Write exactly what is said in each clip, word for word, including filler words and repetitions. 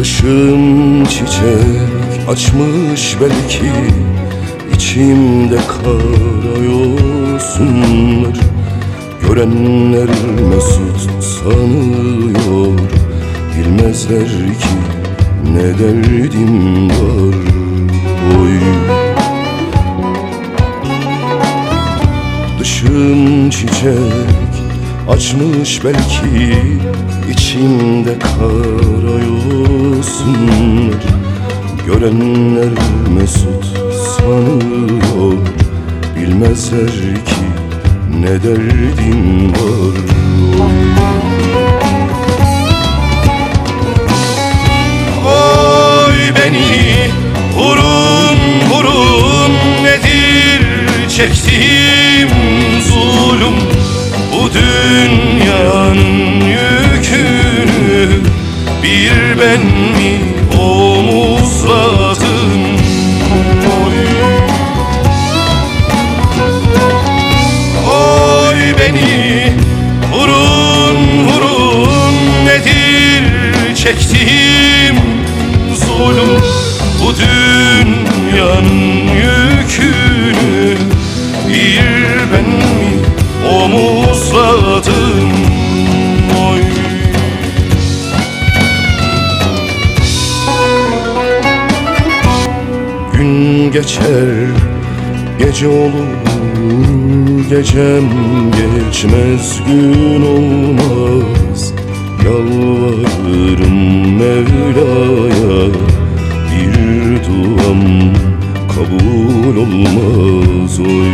Dışım çiçek açmış belki, içimde kara yosunlar. Görenler mesut sanıyor, bilmezler ki ne derdim var. Oy, dışım çiçek açmış belki, içimde kara yosunlar. Görenler mesut sanıyor, bilmezler ki ne derdim var. Oy beni vurun vurun, nedir çektiğim zulüm? Bu dünyanın yükünü bir ben mi omuzladım? Oy, oy beni vurun vurun, nedir çektiğim zulüm? Bu dünyanın yükünü bir ben mi omuzladım? Oy, gün geçer gece olur, gecem geçmez gün olmaz. Yalvarırım Mevla'ya, bir duam kabul olmaz. Oy,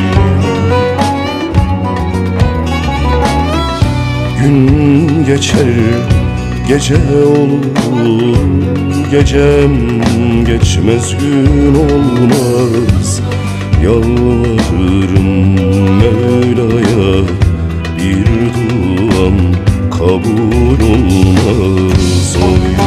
gün geçer gece olur, gecem geçmez gün olmaz. Yalvarırım Mevla'ya, bir duam kabul olmaz. Oy,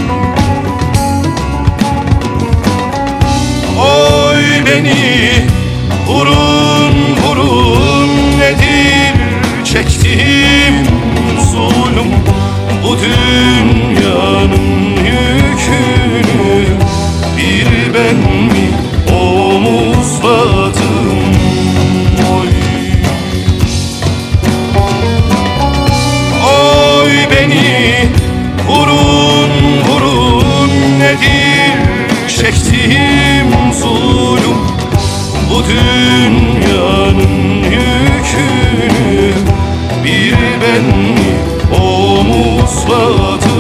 oy beni vurun vurun, nedir çektiğim zulüm? Bu dünyanın yükünü bir ben mi omuzladım? Oy, oy beni vurun vurun, nedir çektiğim zulüm? Bu dünyanın yükünü bir ben mi omuzladım?